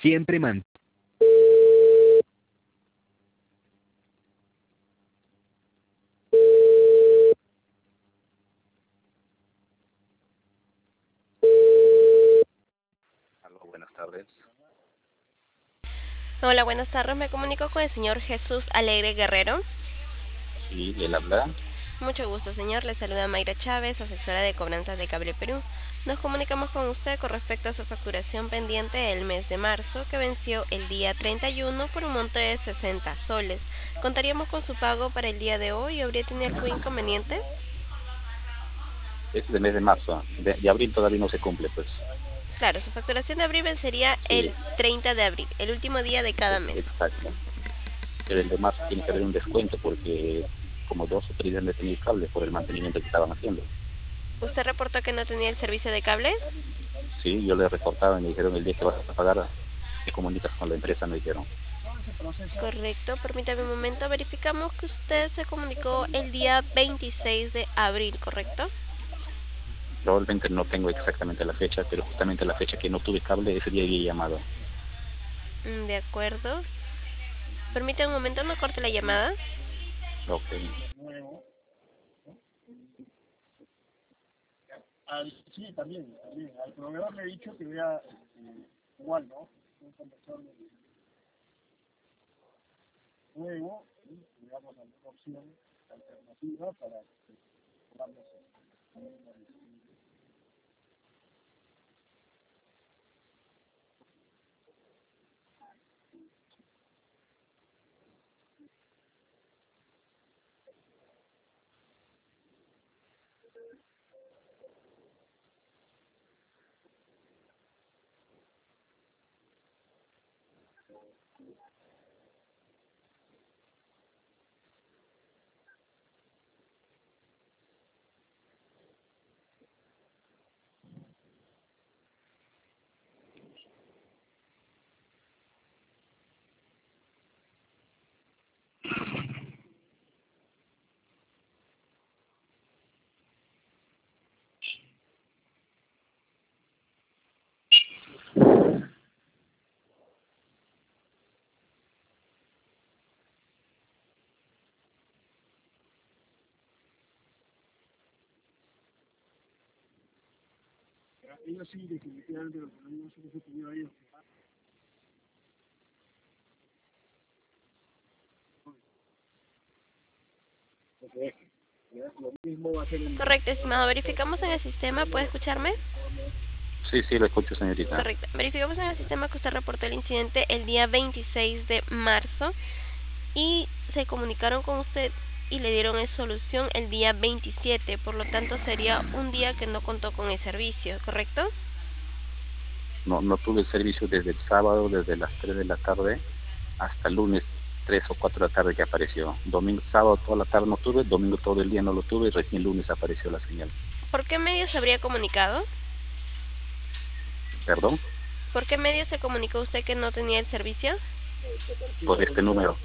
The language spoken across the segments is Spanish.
Siempre mantén. Aló, buenas tardes. Hola, buenas tardes. Me comunico con el señor Jesús Alegre Guerrero. Sí, él habla. Mucho gusto, señor. Le saluda Mayra Chávez, asesora de cobranzas de Cable Perú. Nos comunicamos con usted con respecto a su facturación pendiente del mes de marzo, que venció el día 31 por un monto de 60 soles. ¿Contaríamos con su pago para el día de hoy o habría tenido algún inconveniente? Es del mes de marzo. De abril todavía no se cumple, pues. Claro, su facturación de abril vencería el Sí, 30 de abril, el último día de cada mes. exacto. Pero el de marzo tiene que haber un descuento porque como 2 o 3 días no he tenido cable por el mantenimiento que estaban haciendo. ¿Usted reportó que no tenía el servicio de cable? Sí, yo le reportaba y me dijeron el día que vas a pagar, te comunicas con la empresa, me dijeron. Correcto, permítame un momento. Verificamos que usted se comunicó el día 26 de abril, ¿correcto? Probablemente no tengo exactamente la fecha, pero justamente la fecha que no tuve cable, ese día había llamado. De acuerdo. Permítame un momento, no corte la llamada. Ok. Correcto, estimado. Verificamos en el sistema. ¿Puede escucharme? Sí, sí, lo escucho, señorita. Correcto. Verificamos en el sistema que usted reportó el incidente el día 26 de marzo y se comunicaron con usted y le dieron solución el día 27. Por lo tanto, sería un día que no contó con el servicio, ¿correcto? No, no tuve el servicio desde el sábado, desde las 3 de la tarde hasta el lunes 3 o 4 de la tarde que apareció. Domingo, sábado toda la tarde no tuve, domingo todo el día no lo tuve y recién lunes apareció la señal. ¿Por qué medio se habría comunicado? ¿Perdón? ¿Por qué medio se comunicó usted que no tenía el servicio? Por este número.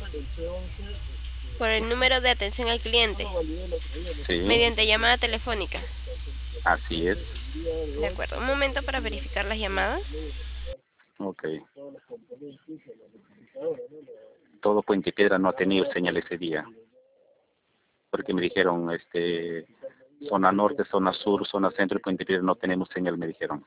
Por el número de atención al cliente, Sí, mediante llamada telefónica. así es. De acuerdo, un momento para verificar las llamadas. Ok. Todo Puente Piedra no ha tenido señal ese día. Porque me dijeron, zona norte, zona sur, zona centro y Puente Piedra no tenemos señal, me dijeron.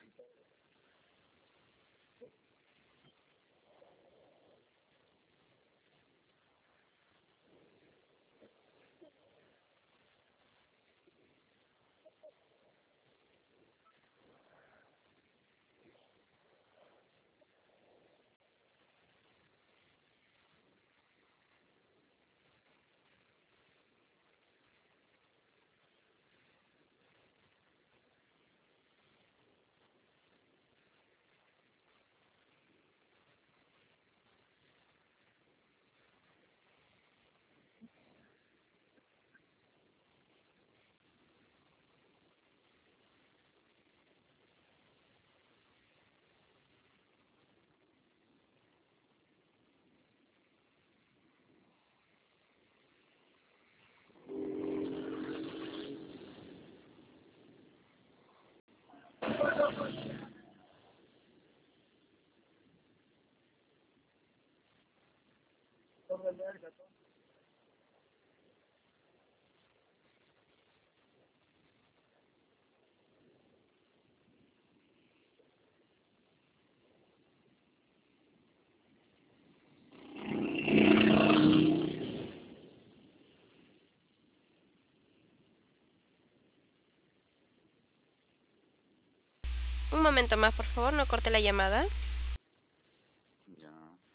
Un momento más, por favor, no corte la llamada. Ya.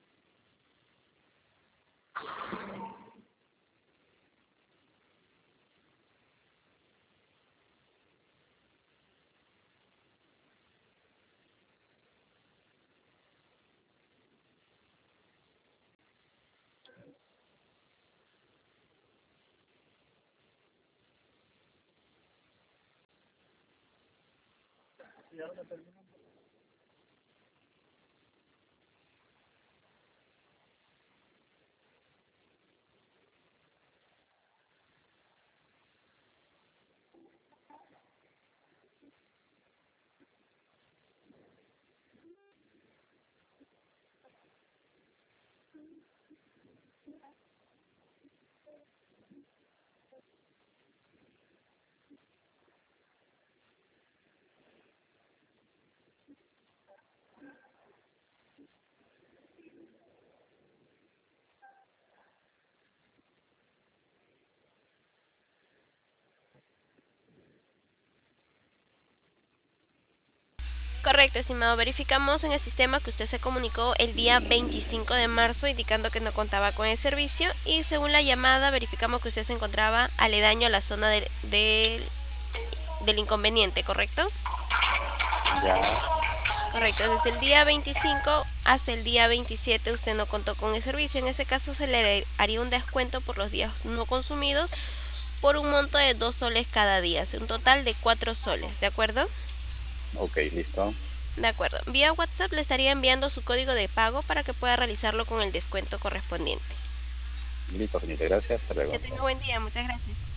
Correcto, estimado. Verificamos en el sistema que usted se comunicó el día 25 de marzo indicando que no contaba con el servicio y según la llamada verificamos que usted se encontraba aledaño a la zona del inconveniente, ¿correcto? Ya. Correcto, desde el día 25 hasta el día 27 usted no contó con el servicio. En ese caso se le haría un descuento por los días no consumidos por un monto de 2 soles cada día, un total de 4 soles, ¿de acuerdo? Ok, listo. De acuerdo. Vía WhatsApp le estaría enviando su código de pago para que pueda realizarlo con el descuento correspondiente. Listo, señorita. Gracias. Hasta Que luego. tenga buen día, muchas gracias.